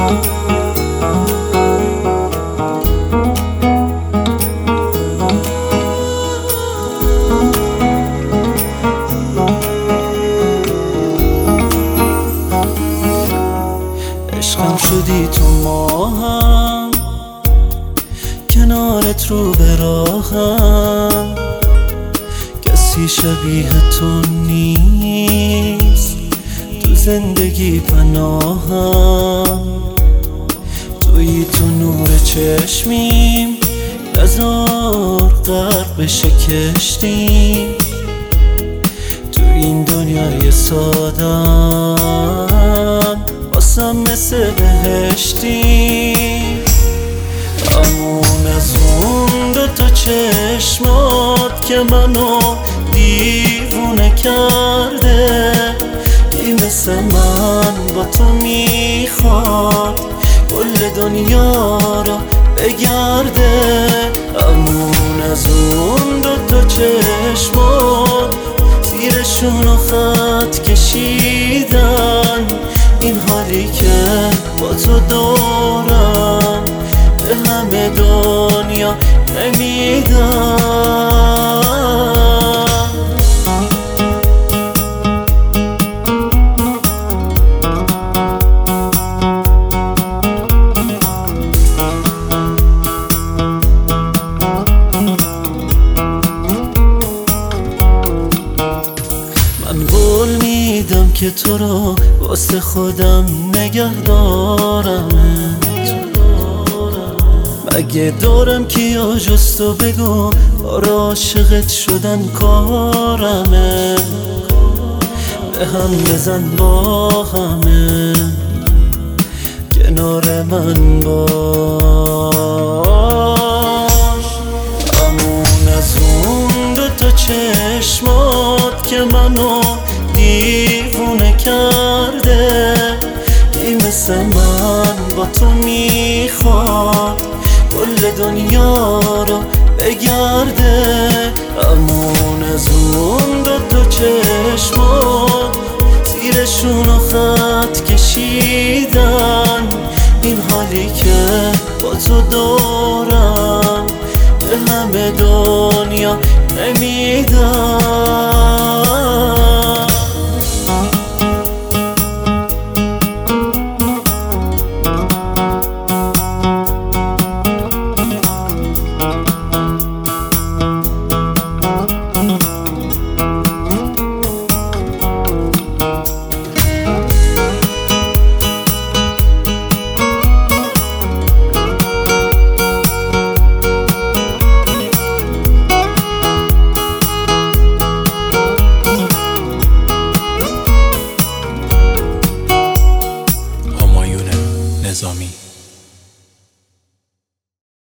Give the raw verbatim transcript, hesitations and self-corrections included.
عشقم شدی تو ماهم، کنارت رو به راهم، کسی شبیه تو نیست تو زندگی پناهم. توی تو نور چشمیم، نزار غرق بشه کشتیم، تو این دنیای سادم واسم مثل بهشتی. امون از اون دو تا چشمات که منو دیوونه کرده، این مثل من با تو میخواد کل دنیا را بگرده. امون از اون دو تا چشمات زیرشونو خط کشیدن، این حالی که با تو دارم به همه دنیا نمیدم. من قول میدم که تو رو واسه خودم نگه دارم، مگه دارم کیا جز تو بگو آره عاشقت شدن کارمه. به هم بزن با همه کنار من باش. امون از اون دو تا چشمات که منو دیوونه کرده، این مثل من با تو میخواد کل دنیا را بگرده. امون از اون دو تا چشمات زیرشونو خط کشیدن، این حالی که با تو دارم به همه دنیا نمیدم. نظامی